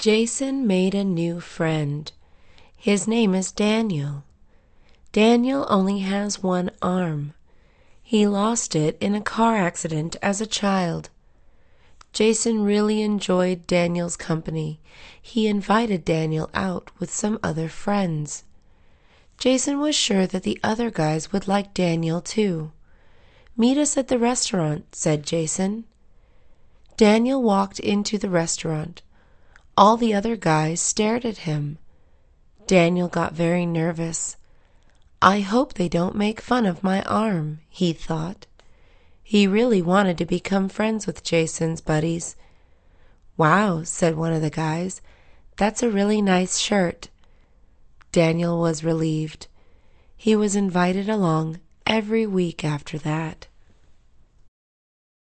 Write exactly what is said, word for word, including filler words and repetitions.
Jason made a new friend. His name is Daniel. Daniel only has one arm. He lost it in a car accident as a child. Jason really enjoyed Daniel's company. He invited Daniel out with some other friends. Jason was sure that the other guys would like Daniel too. "Meet us at the restaurant," said Jason. Daniel walked into the restaurant. All the other guys stared at him. Daniel got very nervous. "I hope they don't make fun of my arm," he thought. He really wanted to become friends with Jason's buddies. "Wow," said one of the guys, "that's a really nice shirt." Daniel was relieved. He was invited along every week after that.